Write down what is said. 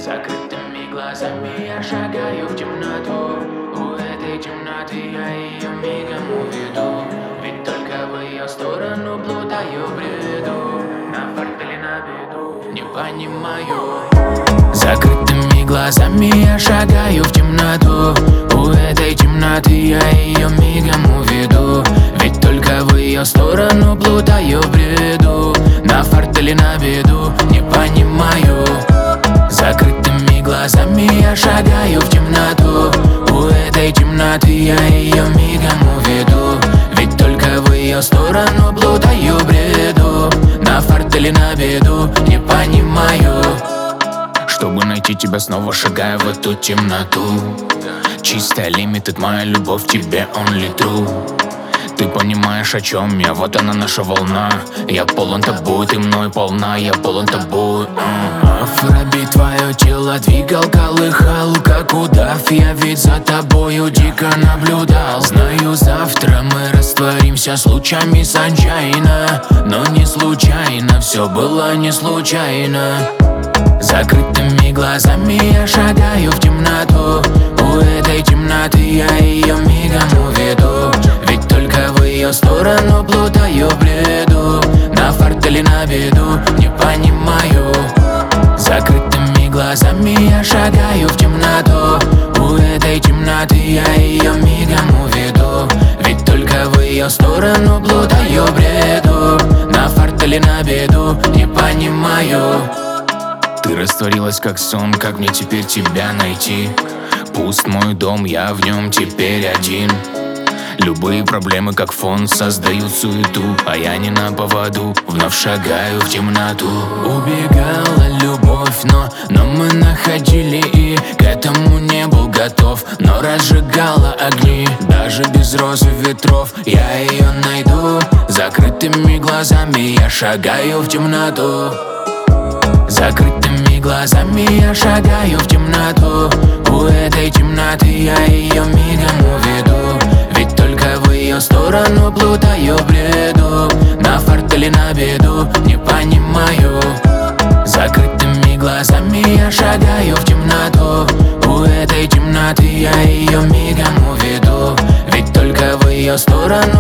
Закрытыми глазами я шагаю в темноту. У этой темноты я ее мигом уведу. Ведь только в ее сторону плутаю в бреду. На фарт или на беду, не понимаю. Закрытыми глазами я шагаю в темноту. У этой темноты я ее мигом уведу. Ведь только в ее сторону плутаю в бреду. На фарт или на беду, не понимаю. Закрытыми глазами я шагаю в темноту. У этой темноты я ее мигом уведу. Ведь только в ее сторону плутаю в бреду. На фарт или на беду, не понимаю. Чтобы найти тебя, снова шагаю в эту темноту. Чистая лимитед, моя любовь тебе only true. Ты понимаешь, о чем я, вот она наша волна. Я полон тобой, ты мной полна, я полон тобой. Афробит, твое тело двигал, колыхал, как удав. Я ведь за тобою дико наблюдал. Знаю, завтра мы растворимся с лучами саншайна. Но не случайно, все было не случайно. Закрытыми глазами я шагаю в темноту. У этой темноты я ее мигом уведу. Ведь только в ее сторону плутаю в бреду. На фарт или на беду, не понимаю. Закрытыми глазами я шагаю в темноту. У этой темноты я ее мигом уведу. Ведь только в ее сторону плутаю в бреду. На фарт или на беду, не понимаю. Ты растворилась как сон, как мне теперь тебя найти? Пуст мой дом, я в нем теперь один. Любые проблемы как фон создают суету, а я не на поводу, вновь шагаю в темноту. Убегала любовь, но мы находили и к этому не был готов. Но разжигала огни, даже без роз и ветров. Я ее найду. Закрытыми глазами я шагаю в темноту. Закрытыми глазами я шагаю в темноту. У этой темноты я ее мигом уведу. Ведь только в ее сторону плутаю в бреду. На фарт или на беду, не понимаю. Закрытыми глазами я шагаю в темноту. У этой темноты я ее мигом уведу. Ведь только в ее сторону